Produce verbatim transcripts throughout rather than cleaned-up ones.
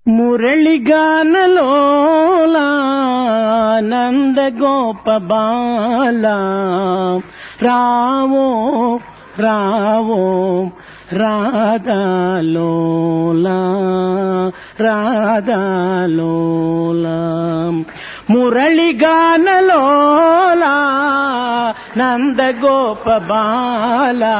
మురళిగానలోలా నందగోప బాలా రావో రావో రాధాలోలా రాధాలోలా మురళిగానలోలా నందగోప బాలా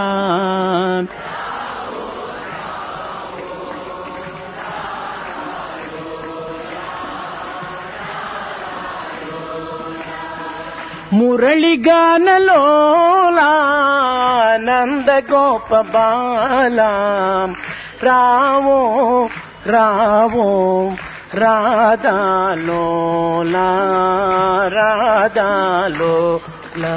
మురళిగానలోలా నందగోప బాలా రావో రావో రాధాలోలా రాధాలోలా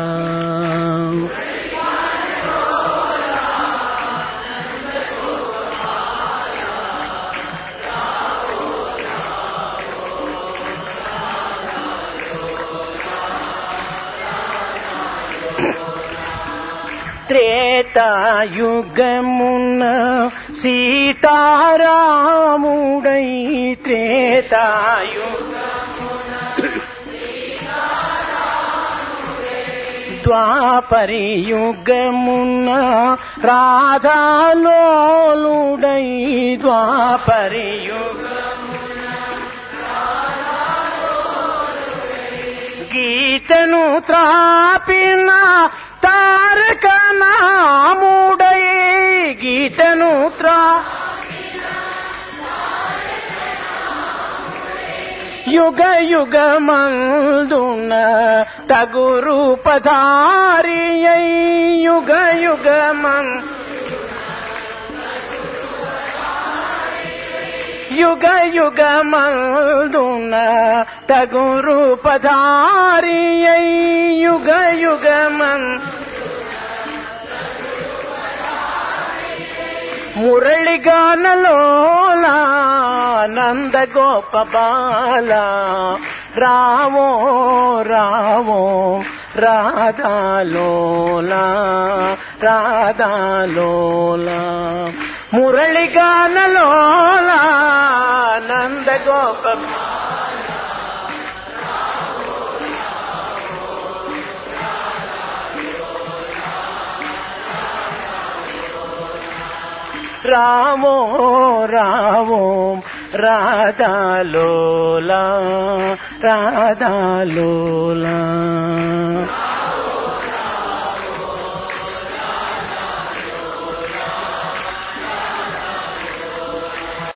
త్రేతాయుగమున సీతారాముడై త్రేతాయుగమున ద్వాపరయుగమున రాధాలోలుడై ద్వాపరయుగమున గీతను త్రాపిన తారక నాముడై గీతను త్రా యుగ యుగమందున తగు రూపధారియై యుగ యుగమం యుగ యుగమందున తగు రూపధారియై యుగ యుగమం మురళిగానలోలా నందగోప బాలా రావో రావో రాధాలోలా రాధాలోలా మురళిగానలోలా నందగోప రావో రావో రాధాలోలా రాధాలోలా